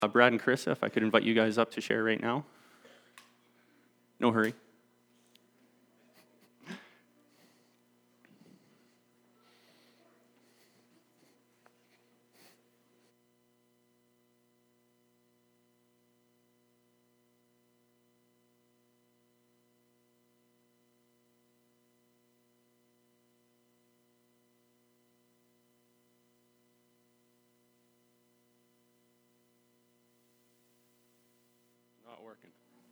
Brad and Carissa, if I could invite you guys up to share right now. No hurry. Not working.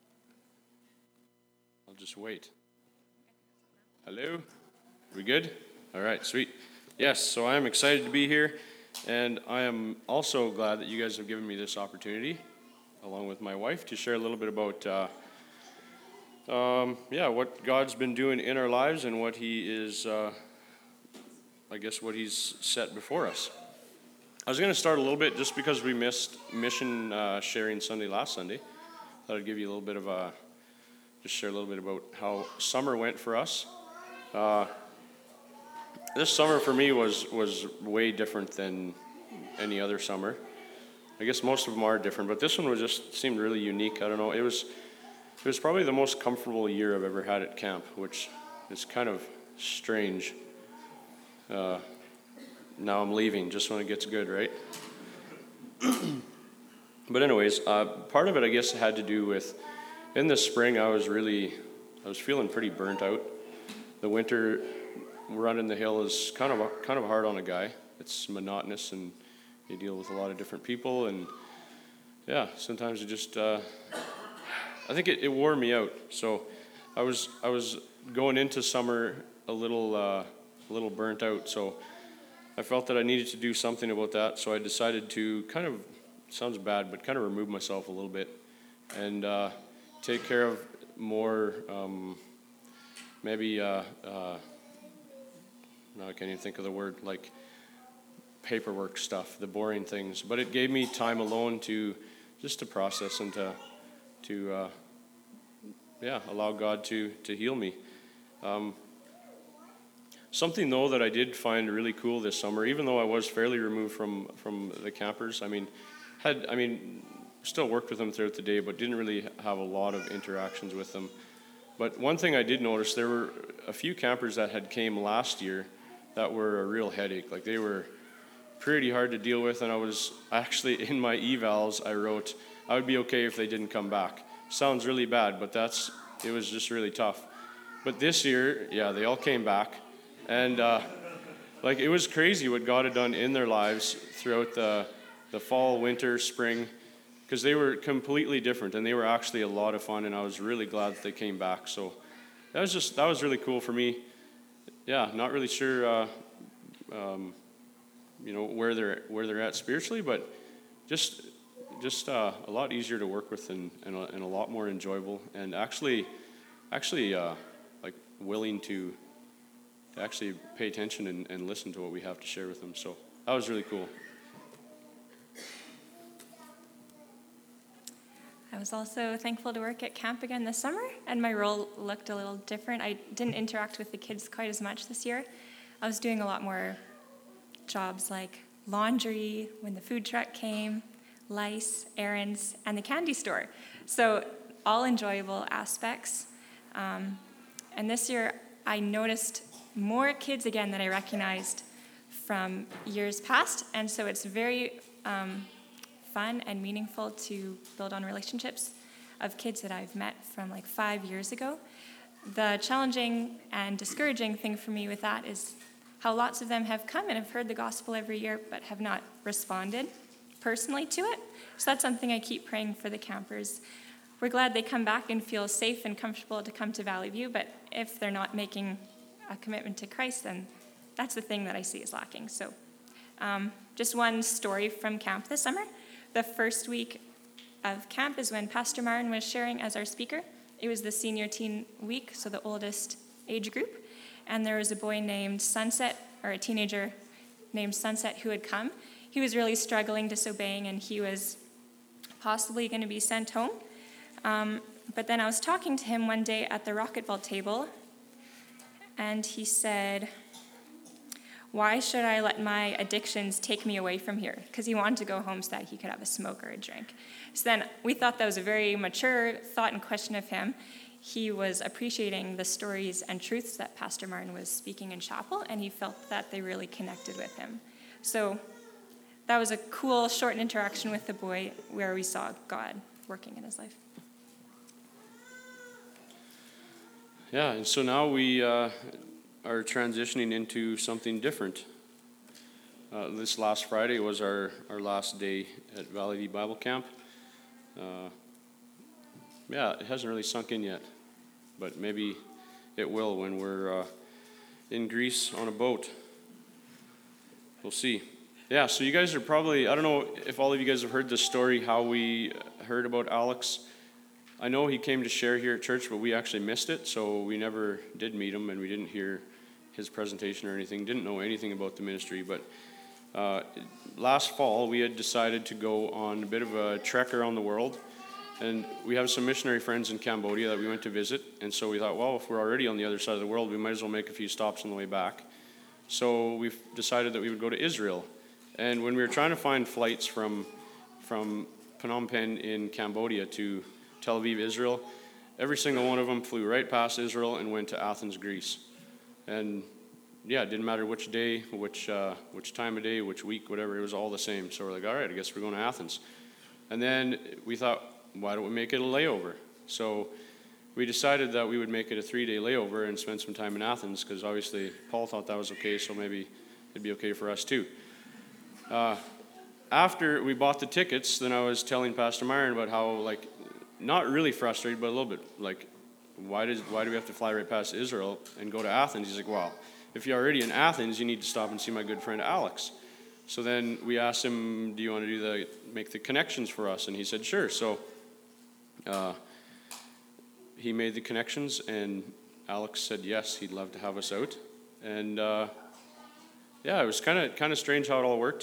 I'll just wait. Hello? We good? All right, sweet. Yes, so I am excited to be here, and I am also glad that you guys have given me this opportunity, along with my wife, to share a little bit about, what God's been doing in our lives and what He is, what He's set before us. I was going to start a little bit just because we missed mission sharing Sunday last Sunday. Thought I'd give you a little bit of just share a little bit about how summer went for us. This summer for me was way different than any other summer. I guess most of them are different, but this one seemed really unique. I don't know. It was probably the most comfortable year I've ever had at camp, which is kind of strange. Now I'm leaving just when it gets good, right? But anyways, part of it, I guess, had to do with, in the spring, I was feeling pretty burnt out. The winter running the hill is kind of hard on a guy. It's monotonous, and you deal with a lot of different people, and yeah, sometimes it just, I think it wore me out. So I was going into summer a little burnt out. So I felt that I needed to do something about that. So I decided to sounds bad, but kind of remove myself a little bit and take care of more, now I can't even think of the word, like paperwork stuff, the boring things. But it gave me time alone to process and to allow God to heal me. Something, though, that I did find really cool this summer, even though I was fairly removed from the campers, still worked with them throughout the day, but didn't really have a lot of interactions with them. But one thing I did notice, there were a few campers that had came last year that were a real headache. Like, they were pretty hard to deal with, and I was actually, in my evals, I wrote, I would be okay if they didn't come back. Sounds really bad, but it was just really tough. But this year, yeah, they all came back, and it was crazy what God had done in their lives throughout the fall, winter, spring, because they were completely different, and they were actually a lot of fun, and I was really glad that they came back. So that was really cool for me. Yeah, not really sure, where they're at spiritually, but just a lot easier to work with and a lot more enjoyable, and actually willing to actually pay attention and listen to what we have to share with them. So that was really cool. I was also thankful to work at camp again this summer, and my role looked a little different. I didn't interact with the kids quite as much this year. I was doing a lot more jobs like laundry, when the food truck came, lice, errands, and the candy store. So all enjoyable aspects. And this year, I noticed more kids again that I recognized from years past, and so it's very fun and meaningful to build on relationships of kids that I've met from 5 years ago. The challenging and discouraging thing for me with that is how lots of them have come and have heard the gospel every year but have not responded personally to it. So that's something I keep praying for the campers. We're glad they come back and feel safe and comfortable to come to Valley View, but if they're not making a commitment to Christ, then that's the thing that I see is lacking. So just one story from camp this summer. The first week of camp is when Pastor Martin was sharing as our speaker. It was the senior teen week, so the oldest age group. And there was a boy named Sunset, or a teenager named Sunset, who had come. He was really struggling, disobeying, and he was possibly going to be sent home. But then I was talking to him one day at the racquetball table, and he said, why should I let my addictions take me away from here? Because he wanted to go home so that he could have a smoke or a drink. So then we thought that was a very mature thought and question of him. He was appreciating the stories and truths that Pastor Martin was speaking in chapel, and he felt that they really connected with him. So that was a cool, short interaction with the boy where we saw God working in his life. Yeah, and so now we are transitioning into something different. This last Friday was our last day at Valley View Bible Camp. Yeah, it hasn't really sunk in yet, but maybe it will when we're in Greece on a boat. We'll see. Yeah, so you guys are probably, I don't know if all of you guys have heard this story, how we heard about Alex. I know he came to share here at church, but we actually missed it, so we never did meet him, and we didn't hear his presentation or anything, didn't know anything about the ministry. But last fall, we had decided to go on a bit of a trek around the world, and we have some missionary friends in Cambodia that we went to visit, and so we thought, well, if we're already on the other side of the world, we might as well make a few stops on the way back. So we've decided that we would go to Israel. And when we were trying to find flights from Phnom Penh in Cambodia to Tel Aviv, Israel, every single one of them flew right past Israel and went to Athens, Greece. And yeah, it didn't matter which day, which time of day, which week, whatever, it was all the same. So we're like, all right, I guess we're going to Athens. And then we thought, why don't we make it a layover? So we decided that we would make it a 3-day layover and spend some time in Athens, because obviously Paul thought that was okay, so maybe it'd be okay for us too. After we bought the tickets, then I was telling Pastor Myron about how, like, not really frustrated, but a little bit, like, why do we have to fly right past Israel and go to Athens? He's like, well, if you're already in Athens, you need to stop and see my good friend Alex. So then we asked him, do you want to make the connections for us? And he said, sure. So he made the connections, and Alex said yes, he'd love to have us out. And yeah, it was kind of strange how it all worked.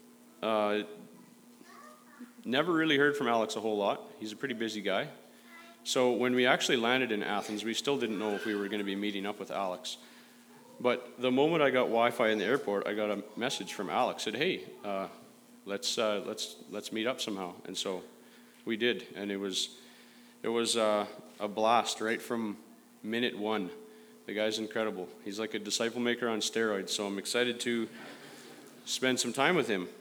Never really heard from Alex a whole lot. He's a pretty busy guy. So when we actually landed in Athens, we still didn't know if we were going to be meeting up with Alex. But the moment I got Wi-Fi in the airport, I got a message from Alex. Said, "Hey, let's meet up somehow." And so we did, and it was a blast right from minute one. The guy's incredible. He's like a disciple maker on steroids. So I'm excited to spend some time with him.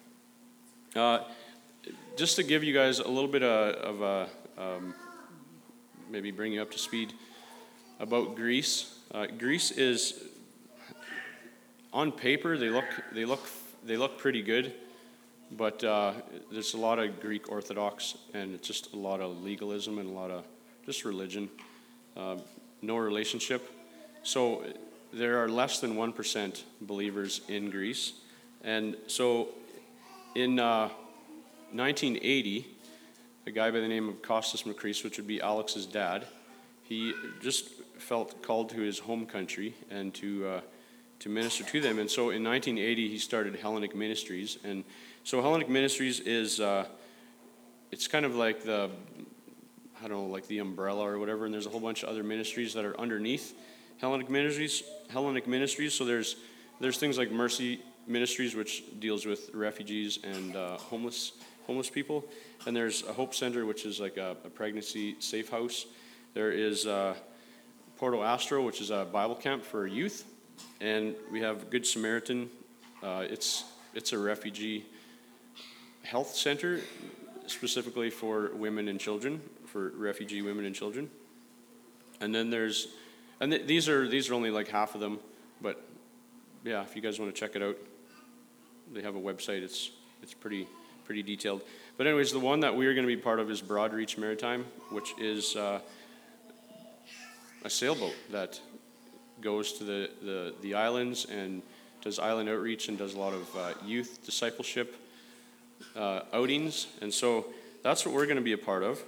Just to give you guys a little bit of maybe bring you up to speed about Greece. Greece is, on paper, they look pretty good, but there's a lot of Greek Orthodox, and it's just a lot of legalism and a lot of just religion, no relationship. So there are less than 1% believers in Greece, and so in 1980, a guy by the name of Kostas Makris, which would be Alex's dad, he just felt called to his home country and to minister to them. And so in 1980, he started Hellenic Ministries. And so Hellenic Ministries is, it's kind of like the umbrella or whatever, and there's a whole bunch of other ministries that are underneath Hellenic Ministries. So there's things like Mercy Ministries, which deals with refugees and homeless people. And there's a Hope Center, which is like a pregnancy safe house. There is Porto Astro, which is a Bible camp for youth. And we have Good Samaritan. It's a refugee health center, specifically for women and children, for refugee women and children. And then these are only like half of them, but yeah, if you guys want to check it out, they have a website. It's pretty detailed. But anyways, the one that we are going to be part of is Broadreach Maritime, which is a sailboat that goes to the islands and does island outreach and does a lot of youth discipleship outings. And so that's what we're going to be a part of.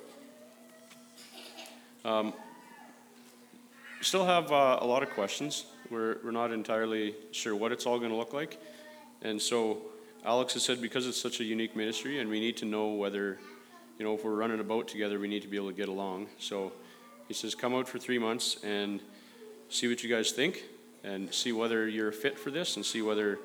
Still have a lot of questions. We're not entirely sure what it's all going to look like. And so Alex has said, because it's such a unique ministry and we need to know whether, if we're running a boat together, we need to be able to get along. So he says, come out for 3 months and see what you guys think. and see whether you're a fit for this and see whether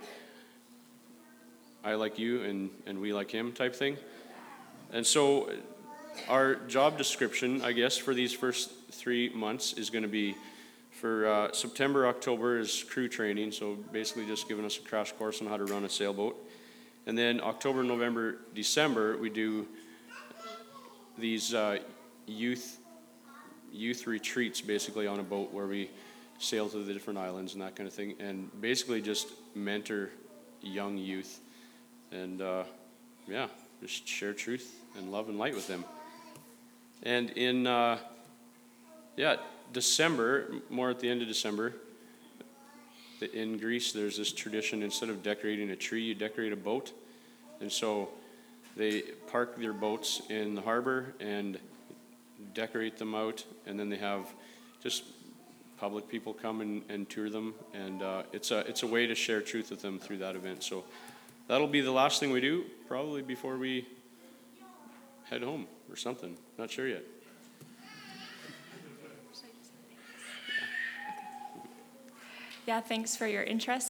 I like you and we like him type thing. And so our job description, I guess, for these first 3 months is going to be for September, October is crew training, so basically just giving us a crash course on how to run a sailboat. And then October, November, December, we do these youth retreats basically on a boat where we sail to the different islands and that kind of thing, and basically just mentor young youth and just share truth and love and light with them. And in December, more at the end of December, in Greece there's this tradition, instead of decorating a tree, you decorate a boat. And so they park their boats in the harbor and decorate them out, and then they have just public people come and tour them, and it's a way to share truth with them through that event. So that'll be the last thing we do, probably before we head home or something. Not sure yet. Yeah, thanks for your interest.